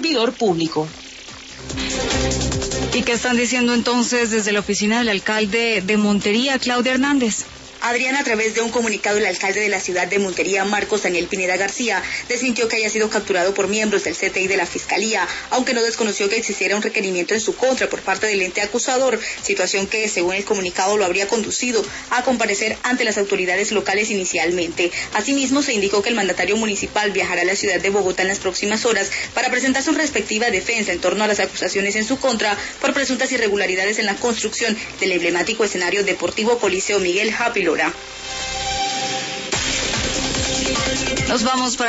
servidor público. ¿Y qué están diciendo entonces desde la oficina del alcalde de Montería, Claudia Hernández? Adriana, a través de un comunicado, el alcalde de la ciudad de Montería, Marcos Daniel Pineda García, desmintió que haya sido capturado por miembros del CTI de la Fiscalía, aunque no desconoció que existiera un requerimiento en su contra por parte del ente acusador, situación que, según el comunicado, lo habría conducido a comparecer ante las autoridades locales inicialmente. Asimismo, se indicó que el mandatario municipal viajará a la ciudad de Bogotá en las próximas horas para presentar su respectiva defensa en torno a las acusaciones en su contra por presuntas irregularidades en la construcción del emblemático escenario deportivo Coliseo Miguel Happy Lora. Nos vamos para